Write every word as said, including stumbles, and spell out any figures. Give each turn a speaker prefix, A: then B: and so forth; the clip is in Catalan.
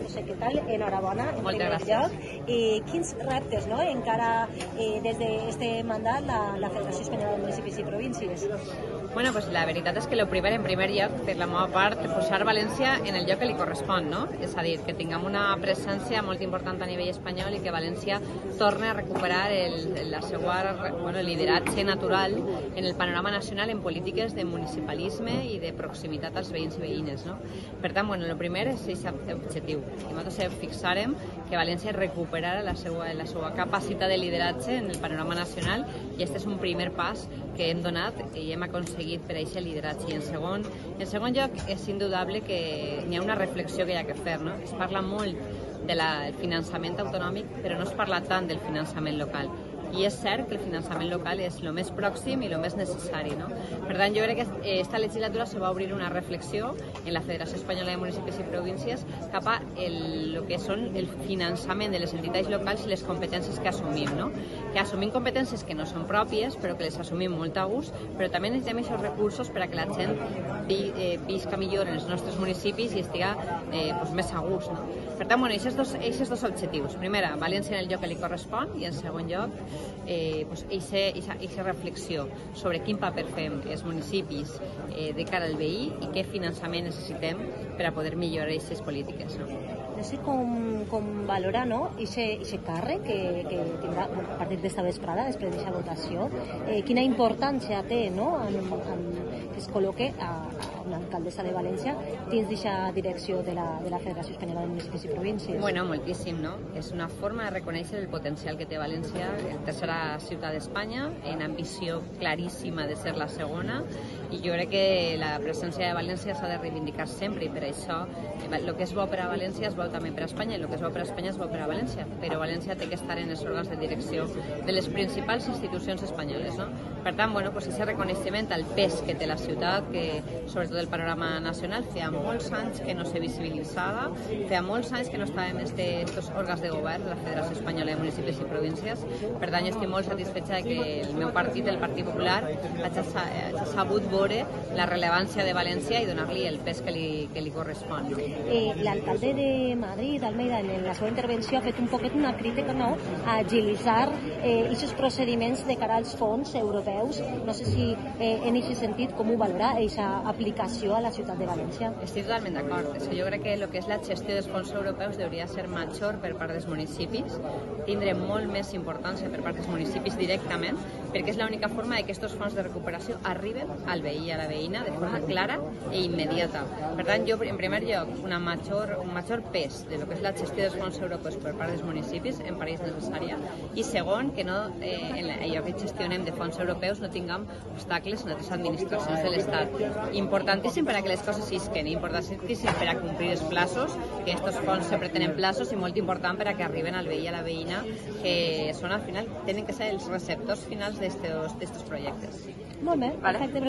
A: sé què tal, enhorabona, en
B: Moltes
A: primer
B: gràcies.
A: lloc. I quins reptes, no?, encara eh, des d'aquest mandat la, la Federació Espanyola de Municipis i Províncies?
B: Bueno, pues la veritat és que el primer, en primer lloc, per la meva part, posar València en el lloc que li correspon, no? És a dir, que tinguem una presència molt important a nivell espanyol i que València torni a recuperar el, la seva bueno, lideratge natural en el panorama nacional en polítiques de municipalisme i de proximitat als veïns i veïnes, no? Per tant, bueno, el primer és aquest objectiu. I nosaltres fixarem que València recuperarà la seva, la seva capacitat de lideratge en el panorama nacional i aquest és un primer pas que hem donat i hem aconseguit per a aquest lideratge. I en segon, en segon lloc, és indudable que hi ha una reflexió que hi ha que fer, no? Es parla molt del finançament autonòmic, però no es parla tant del finançament local. I és cert que el finançament local és el més pròxim i el més necessari, no? Per tant, jo crec que aquesta legislatura se va obrir una reflexió en la Federació Espanyola de Municipis i Províncies cap a el, el que són el finançament de les entitats locals i les competències que assumim, no? Que assumim competències que no són pròpies, però que les assumim molt a gust, però també necessitem aquests recursos per a que la gent vi, eh, visca millor en els nostres municipis i estiga eh, pues, més a gust, no? Per tant, bueno, aquests dos, aquests dos objectius. Primera, València en el lloc que li correspon i en segon lloc, eh, pues, aquesta reflexió sobre quin paper fem els municipis eh, de cara al veí i què finançament necessitem per a poder millorar aquestes polítiques, no?
A: No sé com, com valora, no?, aquest càrrec que, que tindrà a partir d'esta vesprada, després d'aquesta votació. Eh, quina importància té, no?, en, en, que es col·loque a, a una alcaldessa de València dins d'aquesta direcció de la, de la Federació Espanyola de Municipis i Províncies?
B: Bueno, moltíssim, no? És una forma de reconèixer el potencial que té València, la tercera ciutat d'Espanya, en ambició claríssima de ser la segona, i jo crec que la presència de València s'ha de reivindicar sempre, i per això el que és bo per a València és bo també per a Espanya, i el que és bo per a Espanya és bo per a València, però València té que estar en els òrgans de direcció de les principals institucions espanyoles, no? Per tant, bueno, pues ese reconeixement al pes que té la ciutat, que sobretot el panorama nacional, feia molts anys que no se visibilitzava, feia molts anys que no estava en aquests òrgans de govern de la Federació Espanyola de Municipis i Províncies. Per tant, jo estic molt satisfeta que el meu partit, el Partit Popular, hagi sabut veure la rellevància de València i donar-li el pes que li, que li correspon.
A: Eh, L'alcalde de Madrid, Almeida, en la seva intervenció ha fet un poquet una crítica, no?, a agilitzar aquests eh, procediments de cara als fons europeus. No sé si eh, en aquest sentit com ho valora aquesta aplicació a la ciutat de València.
B: Estic totalment d'acord. És que jo crec que el que és la gestió dels fons europeus hauria de ser major per part dels municipis, tindre molt més importància per part dels municipis directament, perquè és l'única forma de que aquests fons de recuperació arriben al veí i a la veïna de forma clara i immediata. Per tant, jo, en primer lloc, una major, un major pes de lo que és la gestió dels fons europeus per part dels municipis em pareix necessària, i segon, que no, eh, en allò que gestionem de fons europeus no tinguem obstacles en altres administracions de l'Estat. Importantíssim per a que les coses isquen, importantíssim per a complir els plaços, que aquests fons sempre tenen plaços, i molt important per a que arriben al veí i a la veïna, que són al final, tenen que ser els receptors finals d'estos projectes.
A: Molt bé, perfecte.